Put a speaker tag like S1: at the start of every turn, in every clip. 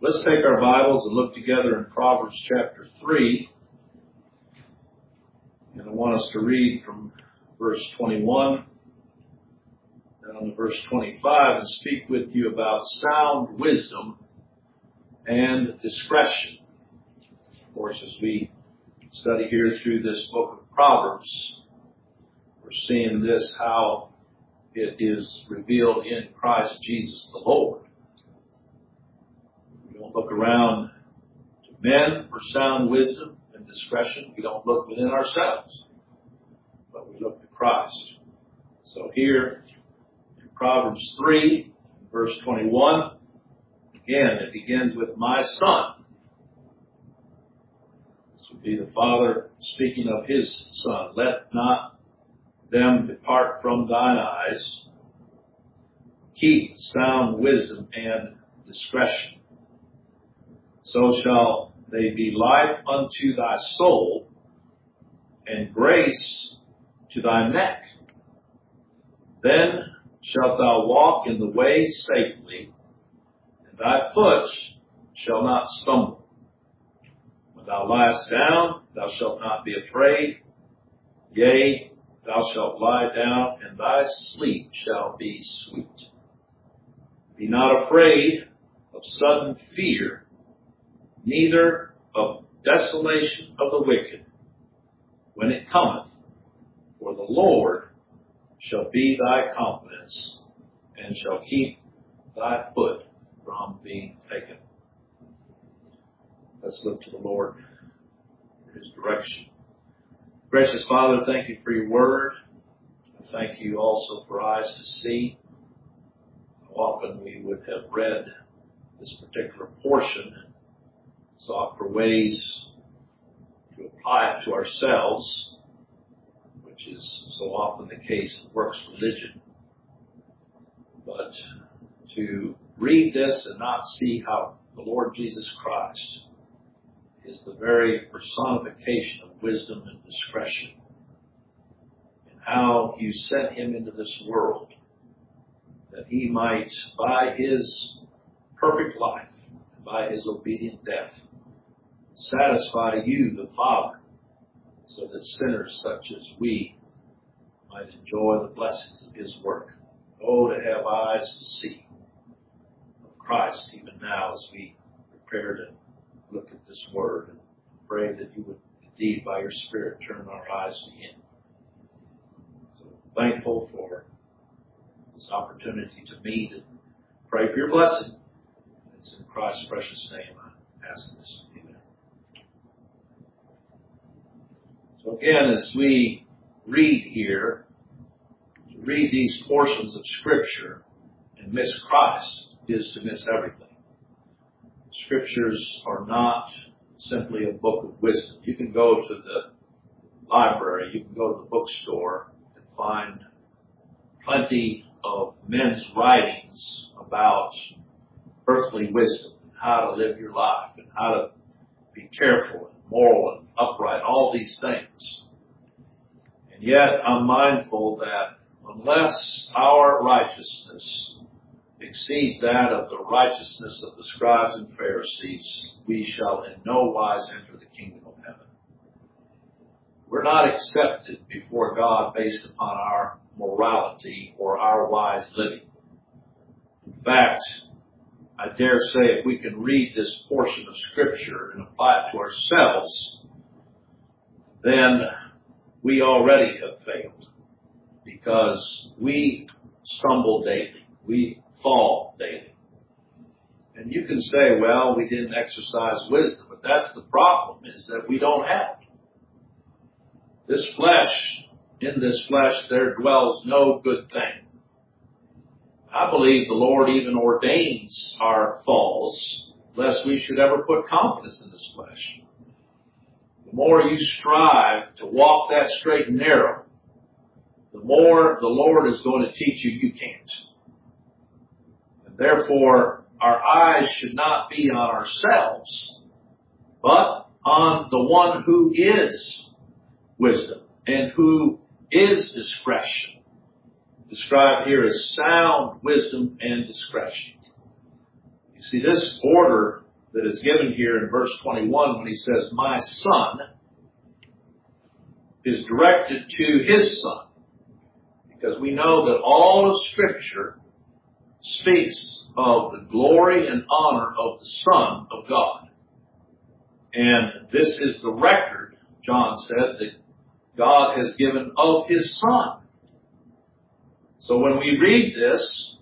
S1: Let's take our Bibles and look together in Proverbs chapter 3. And I want us to read from verse 21 down to verse 25 and speak with you about sound wisdom and discretion. Of course, as we study here through this book of Proverbs, we're seeing this, how it is revealed in Christ Jesus the Lord. We don't look around to men for sound wisdom and discretion. We don't look within ourselves, but we look to Christ. So here in Proverbs 3, verse 21, again, it begins with, "My son." This would be the father speaking of his son. "Let not them depart from thine eyes. Keep sound wisdom and discretion. So shall they be life unto thy soul, and grace to thy neck. Then shalt thou walk in the way safely, and thy foot shall not stumble. When thou liest down, thou shalt not be afraid. Yea, thou shalt lie down, and thy sleep shall be sweet. Be not afraid of sudden fear, neither of desolation of the wicked, when it cometh. For the Lord shall be thy confidence, and shall keep thy foot from being taken." Let's look to the Lord for his direction. Gracious Father, thank you for your word. Thank you also for eyes to see. How often we would have read this particular portion, sought for ways to apply it to ourselves, which is so often the case in works religion. But to read this and not see how the Lord Jesus Christ is the very personification of wisdom and discretion, and how you sent him into this world that he might, by his perfect life, and by his obedient death, satisfy you, the Father, so that sinners such as we might enjoy the blessings of his work. Oh, to have eyes to see of Christ even now as we prepare to look at this word, and pray that you would indeed by your Spirit turn our eyes to him. So thankful for this opportunity to meet and pray for your blessing. It's in Christ's precious name I ask this. Amen. So again, as we read here, to read these portions of Scripture and miss Christ is to miss everything. Scriptures are not simply a book of wisdom. You can go to the library, you can go to the bookstore and find plenty of men's writings about earthly wisdom, and how to live your life, and how to be careful and moral and upright, all these things. And yet I'm mindful that unless our righteousness exceeds that of the righteousness of the scribes and Pharisees, we shall in no wise enter the kingdom of heaven. We're not accepted before God based upon our morality or our wise living. In fact, I dare say if we can read this portion of Scripture and apply it to ourselves, then we already have failed, because we stumble daily. We fall daily. And you can say, well, we didn't exercise wisdom, but that's the problem, is that we don't have it. This flesh, in this flesh, there dwells no good thing. I believe the Lord even ordains our falls, lest we should ever put confidence in this flesh. The more you strive to walk that straight and narrow, the more the Lord is going to teach you you can't. And therefore, our eyes should not be on ourselves, but on the one who is wisdom and who is discretion. Described here as sound wisdom and discretion. You see, this order that is given here in verse 21 when he says, my son, is directed to his son. Because we know that all of Scripture speaks of the glory and honor of the Son of God. And this is the record, John said, that God has given of his Son. So when we read this,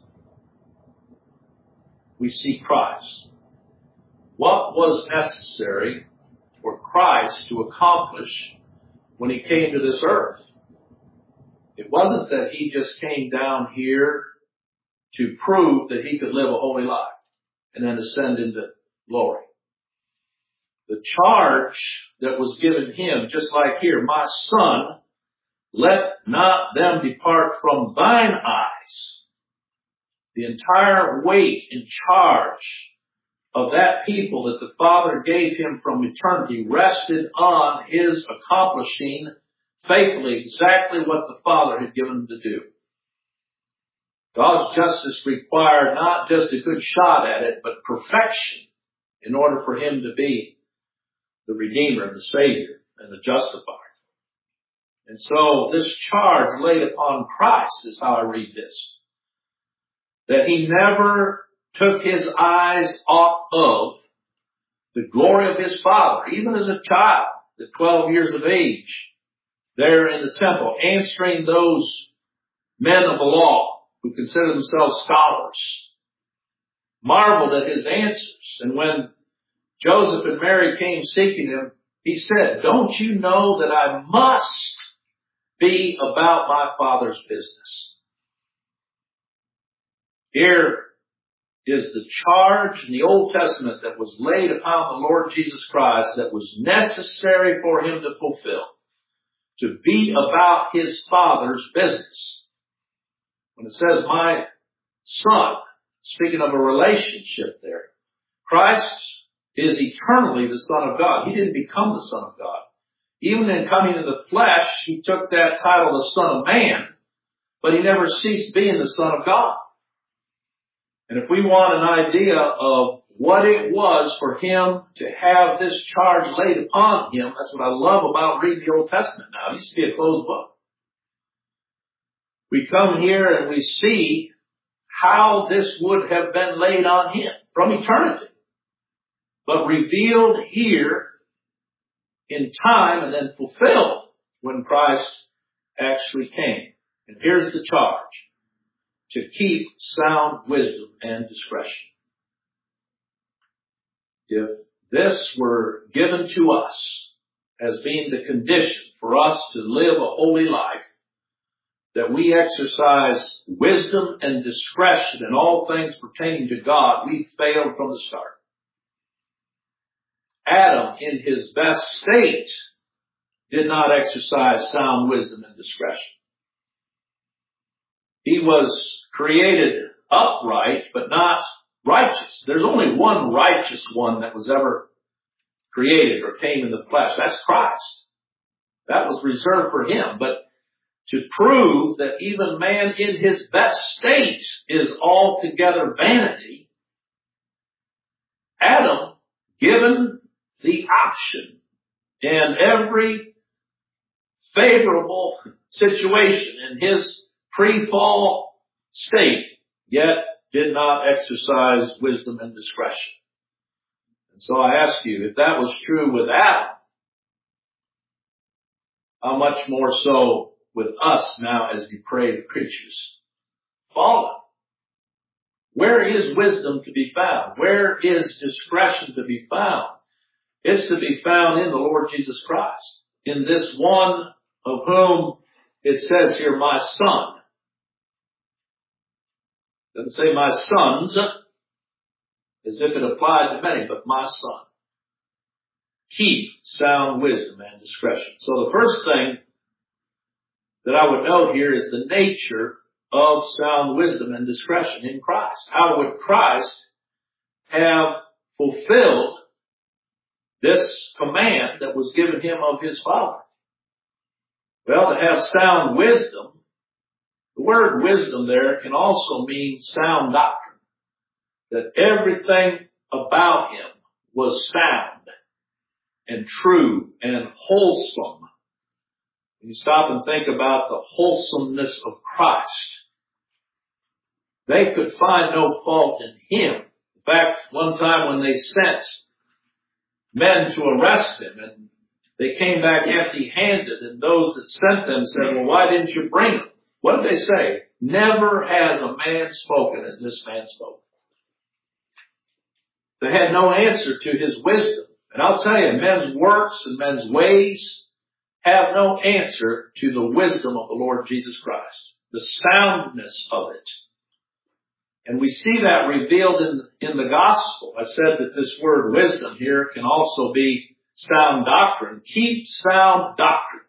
S1: we see Christ. What was necessary for Christ to accomplish when he came to this earth? It wasn't that he just came down here to prove that he could live a holy life and then ascend into glory. The charge that was given him, just like here, my son, let not them depart from thine eyes. The entire weight and charge of that people that the Father gave him from eternity rested on his accomplishing faithfully exactly what the Father had given him to do. God's justice required not just a good shot at it, but perfection in order for him to be the Redeemer, the Savior, and the Justifier. And so this charge laid upon Christ is how I read this. That he never took his eyes off of the glory of his Father, even as a child at 12 years of age, there in the temple, answering those men of the law who consider themselves scholars, marveled at his answers. And when Joseph and Mary came seeking him, he said, don't you know that I must be about my Father's business? Here is the charge in the Old Testament that was laid upon the Lord Jesus Christ that was necessary for him to fulfill, to be about his Father's business. When it says, my son, speaking of a relationship there, Christ is eternally the Son of God. He didn't become the Son of God. Even in coming in the flesh, he took that title, the Son of Man, but he never ceased being the Son of God. And if we want an idea of what it was for him to have this charge laid upon him, that's what I love about reading the Old Testament now. It used to be a closed book. We come here and we see how this would have been laid on him from eternity, but revealed here in time and then fulfilled when Christ actually came. And here's the charge: to keep sound wisdom and discretion. If this were given to us as being the condition for us to live a holy life, that we exercise wisdom and discretion in all things pertaining to God, we failed from the start. Adam, in his best state, did not exercise sound wisdom and discretion. He was created upright, but not righteous. There's only one righteous one that was ever created or came in the flesh. That's Christ. That was reserved for him. But to prove that even man in his best state is altogether vanity, Adam, given the option and every favorable situation in his pre-fall state, yet did not exercise wisdom and discretion. And so I ask you, if that was true with Adam, how much more so with us now as depraved creatures, fallen? Where is wisdom to be found? Where is discretion to be found? It's to be found in the Lord Jesus Christ, in this one of whom it says here, my son. It doesn't say my sons, as if it applied to many, but my son. Keep sound wisdom and discretion. So the first thing that I would note here is the nature of sound wisdom and discretion in Christ. How would Christ have fulfilled this command that was given him of his Father? Well, to have sound wisdom, the word wisdom there can also mean sound doctrine. That everything about him was sound and true and wholesome. When you stop and think about the wholesomeness of Christ, they could find no fault in him. In fact, one time when they sent men to arrest him, and they came back empty-handed, and those that sent them said, well, why didn't you bring him? What did they say? Never has a man spoken as this man spoke. They had no answer to his wisdom. And I'll tell you, men's works and men's ways have no answer to the wisdom of the Lord Jesus Christ, the soundness of it. And we see that revealed in the gospel. I said that this word wisdom here can also be sound doctrine. Keep sound doctrine.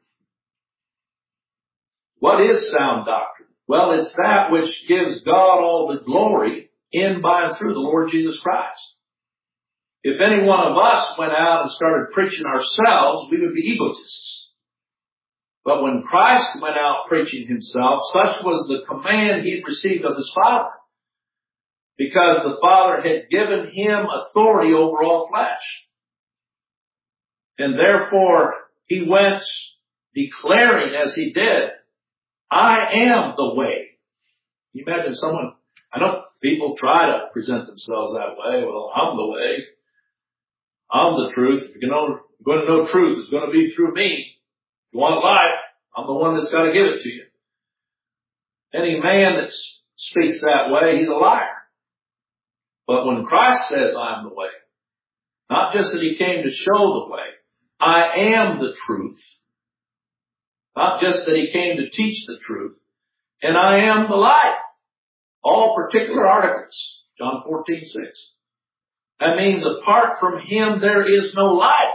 S1: What is sound doctrine? Well, it's that which gives God all the glory in, by, and through the Lord Jesus Christ. If any one of us went out and started preaching ourselves, we would be egotists. But when Christ went out preaching himself, such was the command he had received of his Father, because the Father had given him authority over all flesh. And therefore, he went declaring as he did, I am the way. You imagine someone, I know people try to present themselves that way. Well, I'm the way. I'm the truth. If you're going to know truth, it's going to be through me. If you want life, I'm the one that's got to give it to you. Any man that speaks that way, he's a liar. But when Christ says, I'm the way, not just that he came to show the way, I am the truth. Not just that he came to teach the truth, and I am the life. All particular articles. John 14:6. That means apart from him, there is no life.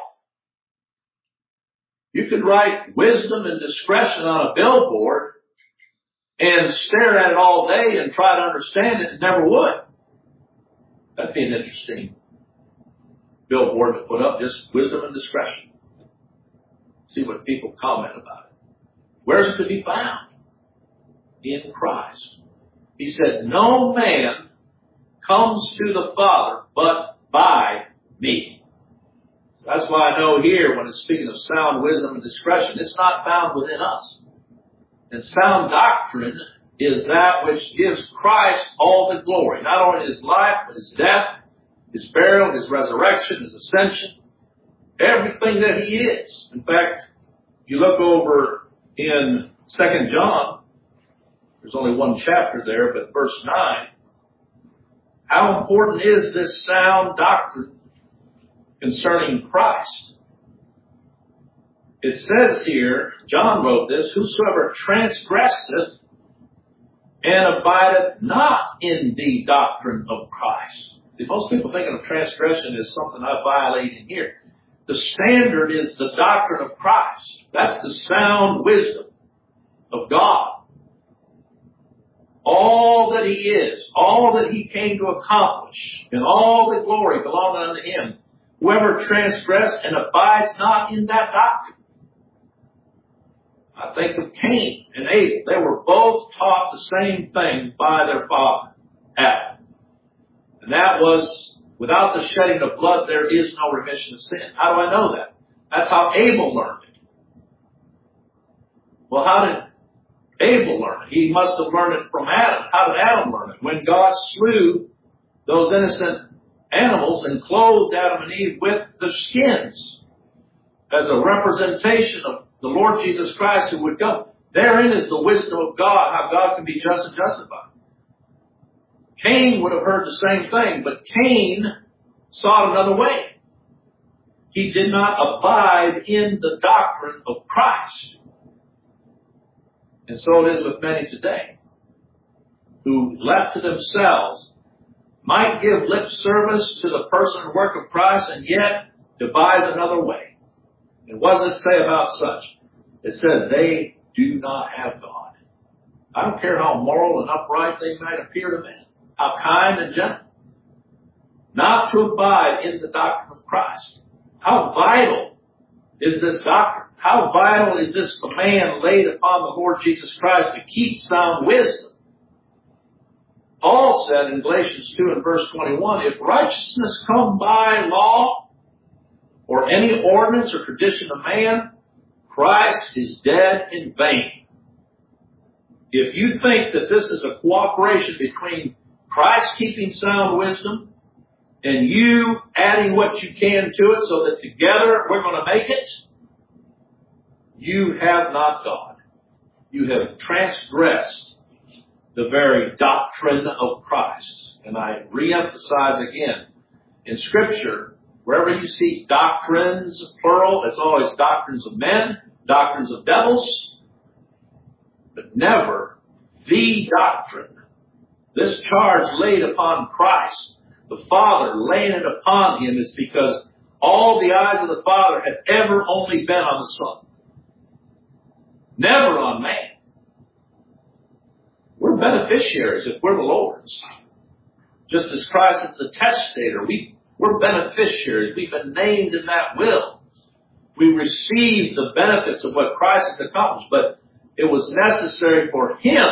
S1: You could write wisdom and discretion on a billboard and stare at it all day and try to understand it and never would. That'd be an interesting billboard to put up, just wisdom and discretion. See what people comment about it. Where's it to be found? In Christ. He said, no man comes to the Father but by me. That's why I know here when it's speaking of sound wisdom and discretion, it's not found within us. And sound doctrine is that which gives Christ all the glory. Not only his life, but his death, his burial, his resurrection, his ascension, everything that he is. In fact, you look over in 2 John, there's only one chapter there, but verse 9, how important is this sound doctrine concerning Christ? It says here, John wrote this, whosoever transgresseth and abideth not in the doctrine of Christ. See, most people think of transgression as something I violate in here. The standard is the doctrine of Christ. That's the sound wisdom of God. All that he is, all that he came to accomplish, and all the glory belonging unto him. Whoever transgressed and abides not in that doctrine. I think of Cain and Abel. They were both taught the same thing by their father, Adam. And that was, without the shedding of blood, there is no remission of sin. How do I know that? That's how Abel learned it. Well, how did Abel learn it? He must have learned it from Adam. How did Adam learn it? When God slew those innocent animals and clothed Adam and Eve with the skins as a representation of the Lord Jesus Christ who would come. Therein is the wisdom of God, how God can be just and justified. Cain would have heard the same thing, but Cain sought another way. He did not abide in the doctrine of Christ. And so it is with many today, who left to themselves might give lip service to the person and work of Christ and yet devise another way. And what does it say about such? It says they do not have God. I don't care how moral and upright they might appear to men, how kind and gentle. Not to abide in the doctrine of Christ. How vital is this doctrine? How vital is this command laid upon the Lord Jesus Christ to keep sound wisdom? Paul said in Galatians 2 and verse 21, if righteousness come by law or any ordinance or tradition of man, Christ is dead in vain. If you think that this is a cooperation between Christ keeping sound wisdom and you adding what you can to it so that together we're going to make it, you have not God. You have transgressed the very doctrine of Christ. And I reemphasize again, in Scripture, wherever you see doctrines, plural, it's always doctrines of men, doctrines of devils, but never the doctrine. This charge laid upon Christ, the Father laying it upon him, is because all the eyes of the Father had ever only been on the Son. Never on man. We're beneficiaries if we're the Lord's. Just as Christ is the testator, we're beneficiaries. We've been named in that will. We receive the benefits of what Christ has accomplished, but it was necessary for him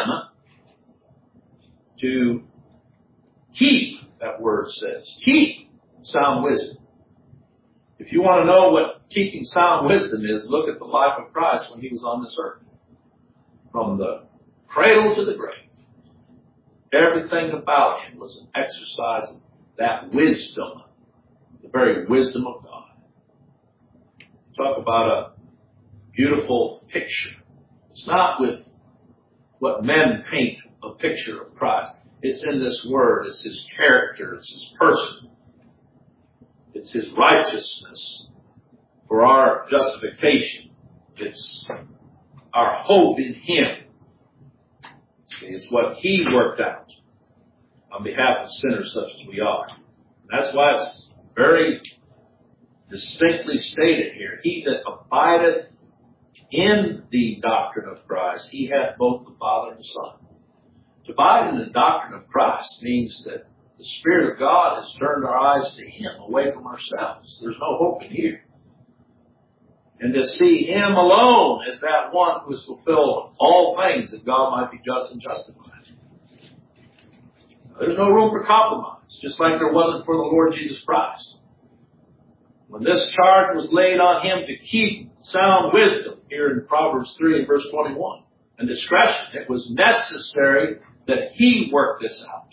S1: to keep, that word says, keep sound wisdom. If you want to know what keeping sound wisdom is, look at the life of Christ when he was on this earth. From the cradle to the grave, everything about him was an exercise of that wisdom, the very wisdom of God. Talk about a beautiful picture. It's not with what men paint a picture of Christ. It's in this word. It's his character. It's his person. It's his righteousness for our justification. It's our hope in him. It's what he worked out on behalf of sinners such as we are. And that's why it's very distinctly stated here. He that abideth in the doctrine of Christ, he hath both the Father and the Son. To abide in the doctrine of Christ means that the Spirit of God has turned our eyes to him, away from ourselves. There's no hope in here. And to see him alone as that one who has fulfilled all things that God might be just and justified. There's no room for compromise, just like there wasn't for the Lord Jesus Christ. When this charge was laid on him to keep sound wisdom, here in Proverbs 3 and verse 21, and discretion, it was necessary that he work this out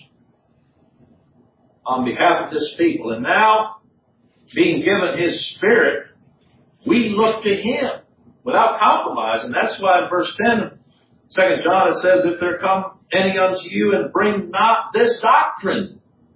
S1: on behalf of this people. And now, being given his Spirit, we look to him without compromise. And that's why in verse 10 of 2 John it says, if there come any unto you and bring not this doctrine.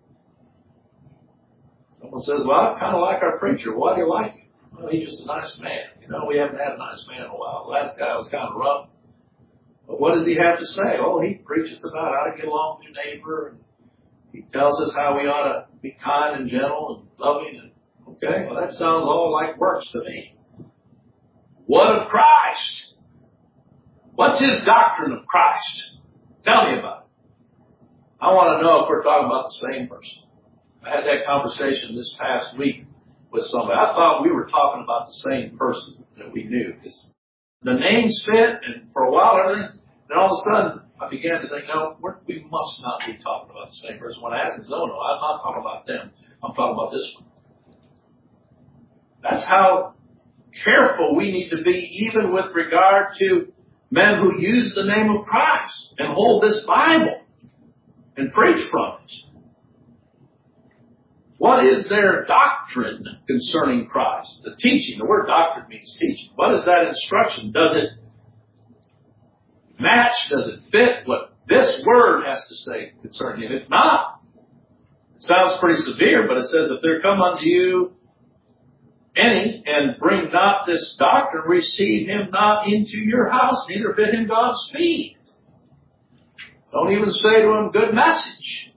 S1: Someone says, well, I kind of like our preacher. Why do you like him? Well, he's just a nice man. You know, we haven't had a nice man in a while. The last guy was kind of rough. But what does he have to say? Oh, he preaches about how to get along with your neighbor. And he tells us how we ought to be kind and gentle and loving. And, okay, well, that sounds all like works to me. What of Christ? What's his doctrine of Christ? Tell me about it. I want to know if we're talking about the same person. I had that conversation this past week with somebody. I thought we were talking about the same person that we knew. Because the names fit, and for a while everything, and all of a sudden I began to think, no, we must not be talking about the same person. When I asked him, no, I'm not talking about them. I'm talking about this one. That's how careful we need to be, even with regard to men who use the name of Christ and hold this Bible and preach from it. What is their doctrine concerning Christ? The teaching. The word doctrine means teaching. What is that instruction? Does it match? Does it fit what this word has to say concerning him? If not, it sounds pretty severe, but it says, if there come unto you any and bring not this doctrine, receive him not into your house, neither bid him Godspeed. Don't even say to him, good message.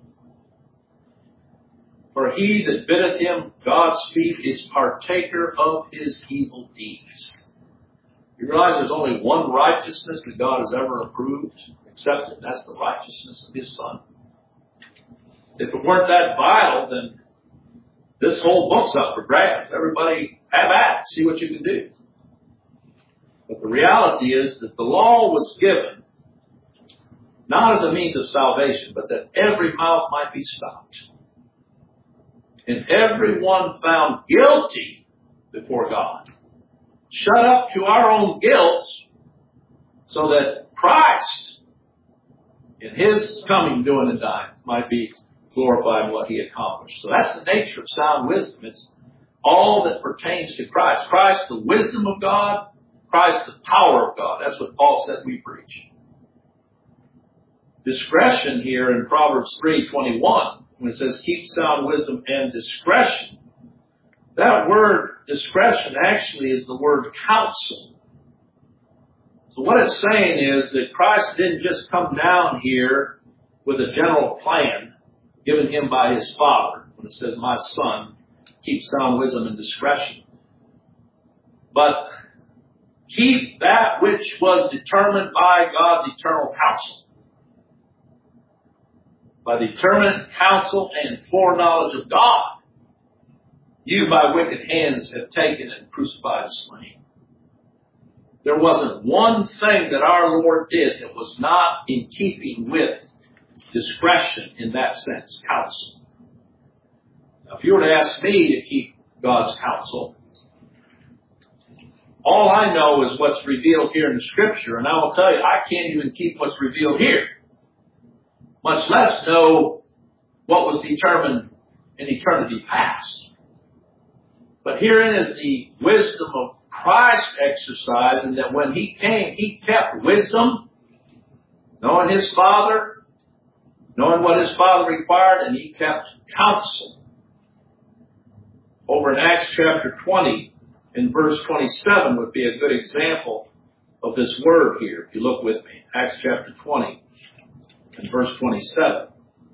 S1: For he that biddeth him Godspeed is partaker of his evil deeds. You realize there's only one righteousness that God has ever approved, accepted. That's the righteousness of his Son. If it weren't that vital, then this whole book's up for grabs. Everybody have at it. See what you can do. But the reality is that the law was given not as a means of salvation, but that every mouth might be stopped, and everyone found guilty before God. Shut up to our own guilt, so that Christ, in His coming, doing, and dying, might be glorified in what He accomplished. So that's the nature of sound wisdom. It's all that pertains to Christ. Christ, the wisdom of God. Christ, the power of God. That's what Paul said we preach. Discretion here in Proverbs 3:21, when it says keep sound wisdom and discretion. That word discretion actually is the word counsel. So what it's saying is that Christ didn't just come down here with a general plan given Him by His Father. When it says, my Son, keep sound wisdom and discretion. But keep that which was determined by God's eternal counsel. By the determinate counsel and foreknowledge of God, you by wicked hands have taken and crucified and slain. There wasn't one thing that our Lord did that was not in keeping with discretion in that sense, counsel. Now, if you were to ask me to keep God's counsel, all I know is what's revealed here in the Scripture, and I will tell you, I can't even keep what's revealed here, much less know what was determined in eternity past. But herein is the wisdom of Christ exercised, in that when He came, He kept wisdom, knowing His Father, knowing what His Father required, and He kept counsel. Over in Acts chapter 20, in verse 27 would be a good example of this word here. If you look with me, Acts chapter 20, in verse 27,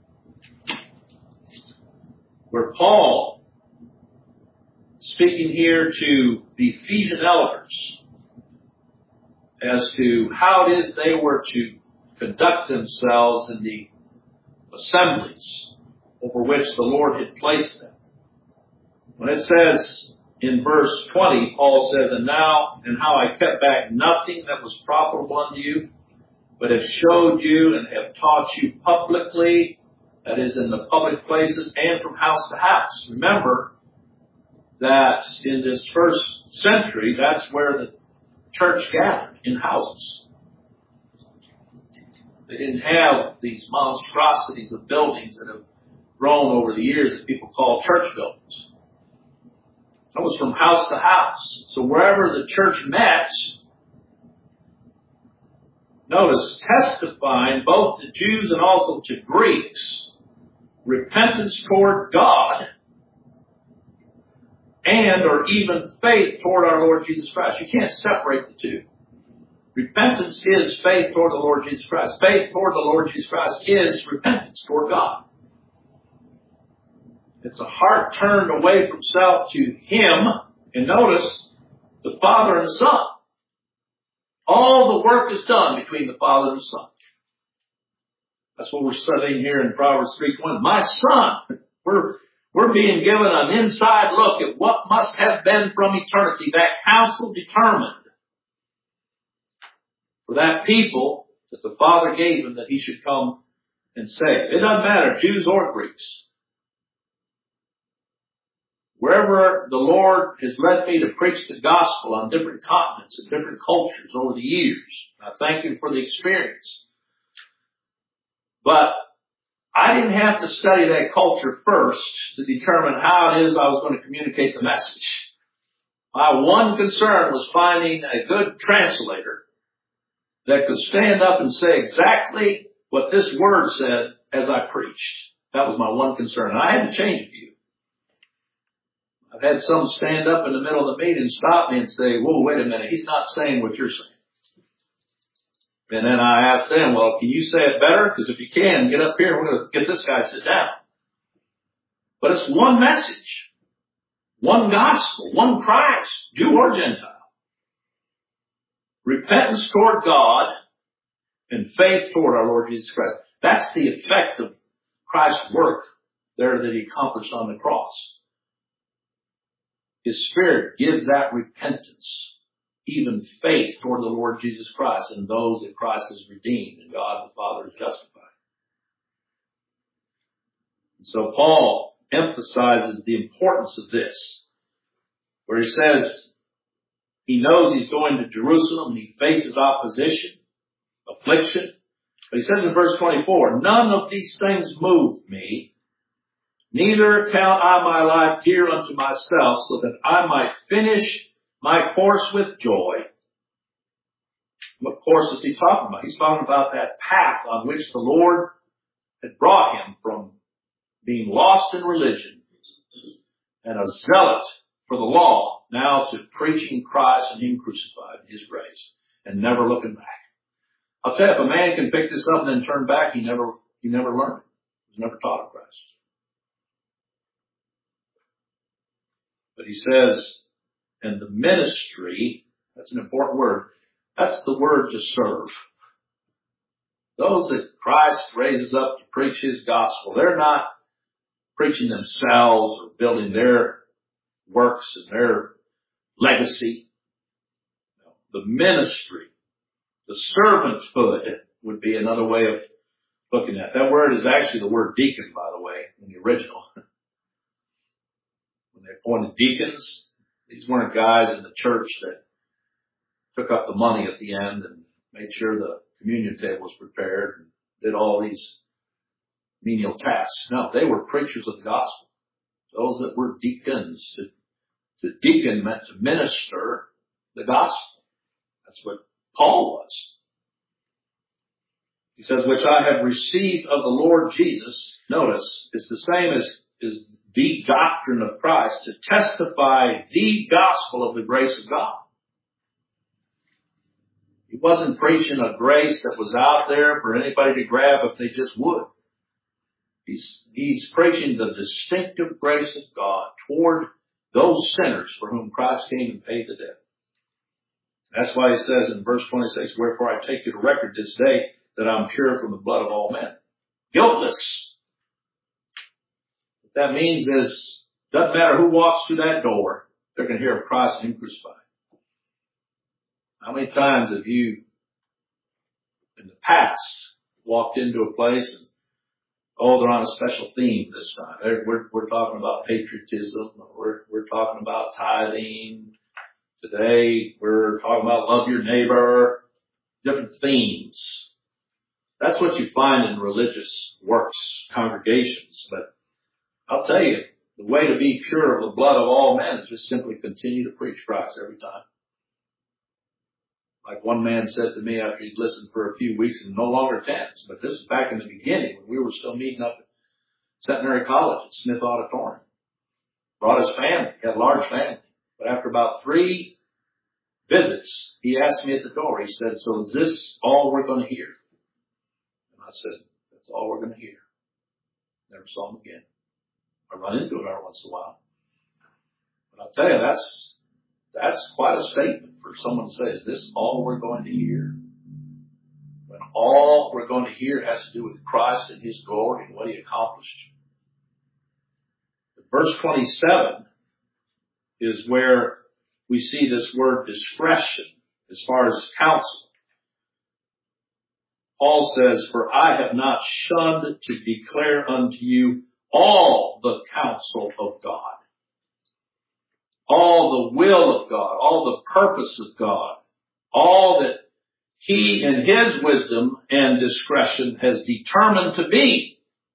S1: where Paul, speaking here to the Ephesian elders as to how it is they were to conduct themselves in the assemblies over which the Lord had placed them. When it says in verse 20, Paul says, and now, and how I kept back nothing that was profitable unto you, but have showed you and have taught you publicly, that is in the public places and from house to house. Remember that in this first century, that's where the church gathered, in houses. They didn't have these monstrosities of buildings that have grown over the years that people call church buildings. That was from house to house. So wherever the church met, notice, testifying both to Jews and also to Greeks, repentance toward God, and or even faith toward our Lord Jesus Christ. You can't separate the two. Repentance is faith toward the Lord Jesus Christ. Faith toward the Lord Jesus Christ is repentance toward God. It's a heart turned away from self to Him. And notice, the Father and the Son. All the work is done between the Father and the Son. That's what we're studying here in Proverbs 3:20. My son, we're being given an inside look at what must have been from eternity. That counsel determined for that people that the Father gave Him that He should come and save. It doesn't matter, Jews or Greeks. Wherever the Lord has led me to preach the gospel on different continents and different cultures over the years, I thank Him for the experience. But I didn't have to study that culture first to determine how it is I was going to communicate the message. My one concern was finding a good translator that could stand up and say exactly what this word said as I preached. That was my one concern. And I had to change a few. I've had some stand up in the middle of the meeting and stop me and say, whoa, wait a minute, he's not saying what you're saying. And then I asked them, well, can you say it better? Because if you can, get up here and we're going to get this guy to sit down. But it's one message, one gospel, one Christ, Jew or Gentile. Repentance toward God and faith toward our Lord Jesus Christ. That's the effect of Christ's work there that He accomplished on the cross. His Spirit gives that repentance even faith toward the Lord Jesus Christ and those that Christ has redeemed and God the Father has justified. And so Paul emphasizes the importance of this, where he says he knows he's going to Jerusalem and he faces opposition, affliction. But he says in verse 24, none of these things move me, neither count I my life dear unto myself, so that I might finish my course with joy. What course is he talking about? He's talking about that path on which the Lord had brought him from being lost in religion and a zealot for the law, now to preaching Christ and Him crucified in His grace and never looking back. I'll tell you, if a man can pick this up and then turn back, he never learned it. He was never taught of Christ. But he says, and the ministry, that's an important word, that's the word to serve. Those that Christ raises up to preach His gospel, they're not preaching themselves or building their works and their legacy. No. The ministry, the servanthood would be another way of looking at it. That word is actually the word deacon, by the way, in the original. When they appointed deacons, these weren't guys in the church that took up the money at the end and made sure the communion table was prepared and did all these menial tasks. No, they were preachers of the gospel. Those that were deacons. To deacon meant to minister the gospel. That's what Paul was. He says, which I have received of the Lord Jesus, notice, is the same as the doctrine of Christ, to testify the gospel of the grace of God. He wasn't preaching a grace that was out there for anybody to grab if they just would. He's preaching the distinctive grace of God toward those sinners for whom Christ came and paid the debt. That's why he says in verse 26, wherefore I take you to record this day that I'm pure from the blood of all men. Guiltless. What that means is, doesn't matter who walks through that door, they're going to hear of Christ and Him crucified. How many times have you, in the past, walked into a place and, oh, they're on a special theme this time. We're talking about patriotism. We're talking about tithing. Today, we're talking about love your neighbor. Different themes. That's what you find in religious works, congregations. But I'll tell you, the way to be pure of the blood of all men is just simply continue to preach Christ every time. Like one man said to me after he'd listened for a few weeks and no longer attends, but this is back in the beginning when we were still meeting up at Centenary College at Smith Auditorium. Brought his family. He had a large family. But after about 3 visits, he asked me at the door, he said, so is this all we're going to hear? And I said, that's all we're going to hear. Never saw him again. I run into him every once in a while. But I'll tell you, that's quite a statement for someone to say, is this all we're going to hear? When all we're going to hear has to do with Christ and His glory and what He accomplished. But verse 27 is where we see this word discretion as far as counsel. Paul says, for I have not shunned to declare unto you all the counsel of God. All the will of God, all the purpose of God, all that He in His wisdom and discretion has determined to be.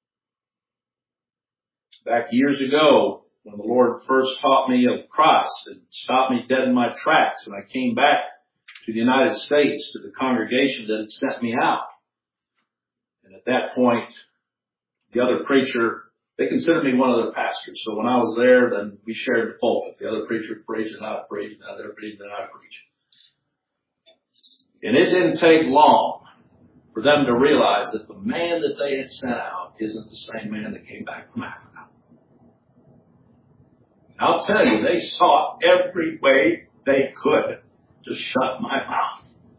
S1: Back years ago, when the Lord first taught me of Christ and stopped me dead in my tracks, and I came back to the United States to the congregation that had sent me out. And at that point, the other preacher, they considered me one of their pastors. So when I was there, then we shared the pulpit. The other preacher preached, and I preached, and they're preaching, and I preached. And it didn't take long for them to realize that the man that they had sent out isn't the same man that came back from Africa. And I'll tell you, they sought every way they could to shut my mouth.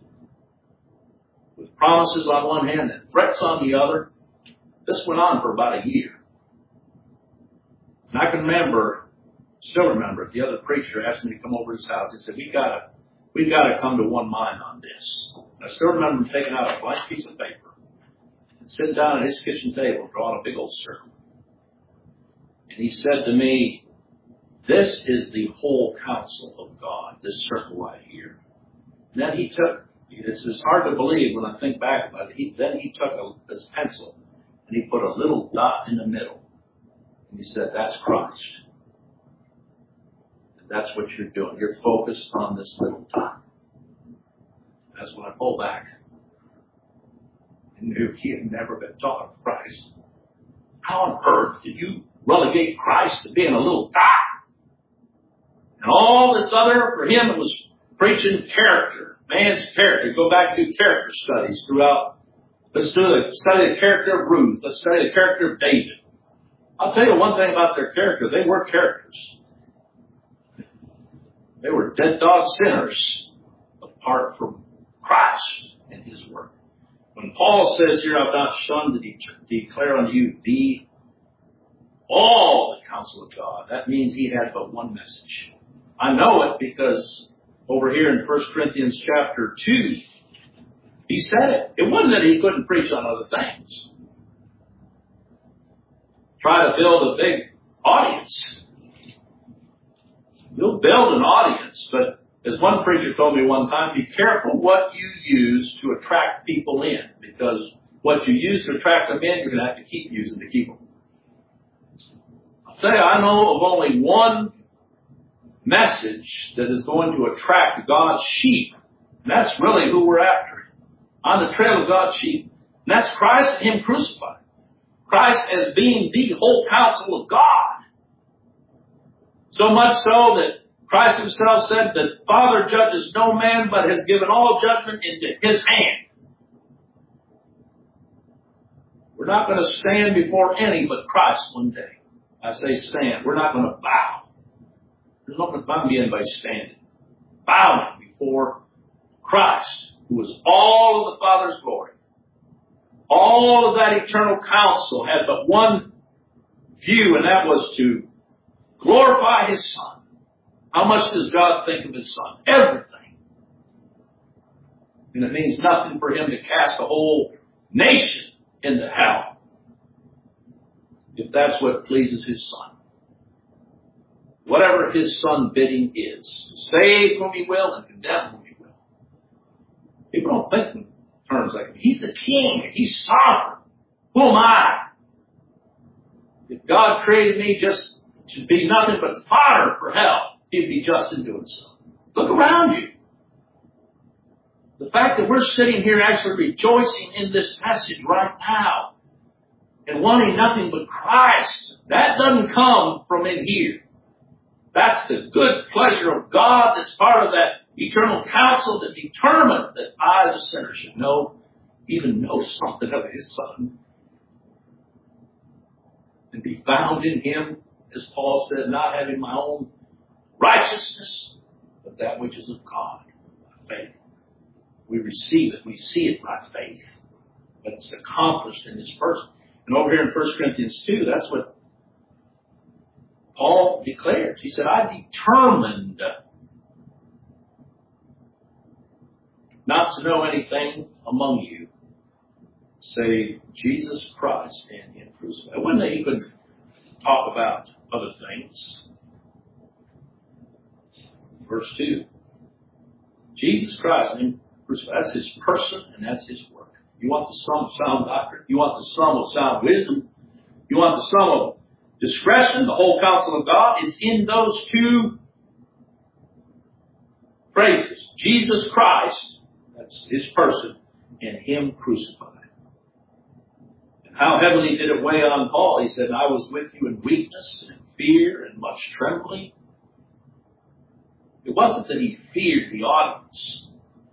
S1: With promises on one hand and threats on the other. This went on for about a year. And I can still remember, the other preacher asked me to come over to his house. He said, we got We've got to come to one mind on this. I still remember him taking out a blank piece of paper and sitting down at his kitchen table, drawing a big old circle. And he said to me, this is the whole counsel of God, this circle right here. And then he took, it's hard to believe when I think back about it, then he took his pencil and he put a little dot in the middle. And he said, that's Christ. And that's what you're doing. You're focused on this little dot. That's when I pulled back. I knew he had never been taught of Christ. How on earth did you relegate Christ to being a little dot? And all this other, for him, it was preaching character, man's character. Go back and do character studies throughout. Let's study the character of Ruth. Let's study the character of David. I'll tell you one thing about their character. They were characters. They were dead dog sinners apart from Christ and his work. When Paul says here, I've not shunned to declare unto you all the counsel of God, that means he had but one message. I know it because over here in 1 Corinthians chapter 2, he said it. It wasn't that he couldn't preach on other things. Try to build a big audience. You'll build an audience, but as one preacher told me one time, be careful what you use to attract people in, because what you use to attract them in, you're going to have to keep using to keep them. I'll tell you, I know of only one message that is going to attract God's sheep, and that's really who we're after. On the trail of God's sheep. And that's Christ and him crucified. Christ as being the whole counsel of God. So much so that Christ himself said that Father judges no man, but has given all judgment into his hand. We're not going to stand before any but Christ one day. I say stand. We're not going to bow. There's not going to be anybody standing. Bowing before Christ, who is all of the Father's glory. All of that eternal counsel had but one view, and that was to glorify his Son. How much does God think of his Son? Everything. And it means nothing for him to cast a whole nation into hell, if that's what pleases his Son. Whatever his Son bidding is, to save whom he will and condemn whom he will. People don't think in terms like, he's the king, he's sovereign. Who am I? If God created me just to be nothing but fodder for hell, he'd be just in doing so. Look around you. The fact that we're sitting here actually rejoicing in this message right now and wanting nothing but Christ, that doesn't come from in here. That's the good pleasure of God that's part of that eternal counsel that determined that I as a sinner should know, even know something of his Son and be found in him, as Paul said, not having my own righteousness, but that which is of God, by faith. We receive it. We see it by faith. But it's accomplished in this person. And over here in 1 Corinthians 2, that's what Paul declared. He said, I determined not to know anything among you save Jesus Christ and him crucified. It wasn't that he couldn't talk about other things. Verse 2. Jesus Christ and him crucified. That's his person and that's his work. You want the sum of sound doctrine? You want the sum of sound wisdom? You want the sum of discretion, the whole counsel of God? It's in those two phrases. Jesus Christ, that's his person, and him crucified. And how heavily did it weigh on Paul? He said, I was with you in weakness and in fear and much trembling. It wasn't that he feared the audience,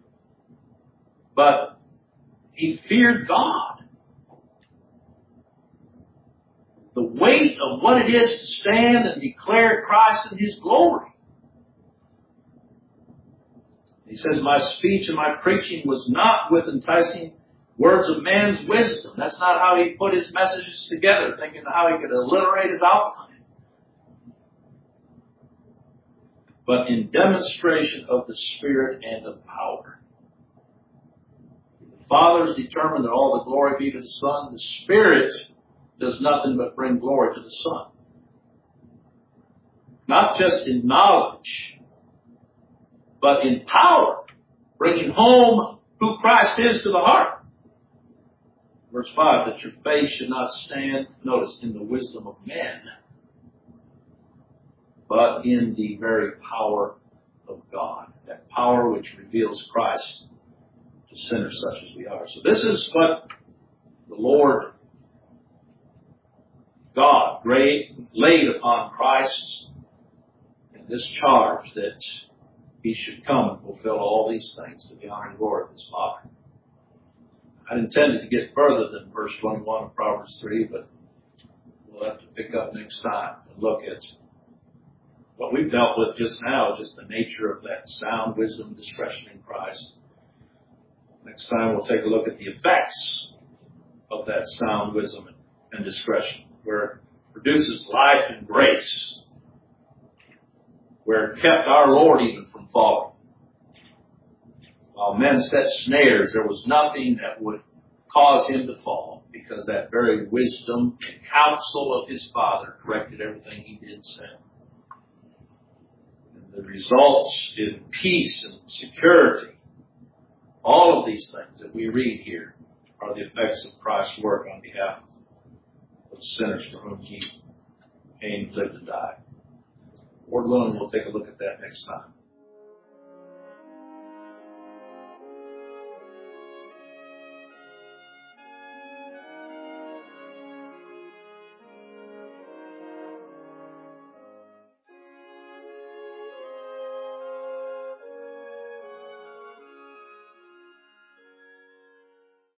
S1: but he feared God. The weight of what it is to stand and declare Christ in his glory. He says, my speech and my preaching was not with enticing words of man's wisdom. That's not how he put his messages together, thinking how he could alliterate his outline. but in demonstration of the Spirit and of power. The Father is determined that all the glory be to the Son. The Spirit does nothing but bring glory to the Son. Not just in knowledge, but in power, bringing home who Christ is to the heart. Verse 5, that your faith should not stand, notice, in the wisdom of men, but in the very power of God. That power which reveals Christ to sinners such as we are. So this is what the Lord God laid upon Christ, and this charge that He should come and fulfill all these things to the honor and glory of His Father. I intended to get further than verse 21 of Proverbs 3, but we'll have to pick up next time and look at what we've dealt with just now, just the nature of that sound wisdom and discretion in Christ. Next time we'll take a look at the effects of that sound wisdom and discretion, where it produces life and grace, where it kept our Lord even from falling. While men set snares, there was nothing that would cause Him to fall, because that very wisdom and counsel of His Father corrected everything He did say. And the results in peace and security, all of these things that we read here, are the effects of Christ's work on behalf of the sinners for whom He came, lived, and died. Lord willing, we'll take a look at that next time.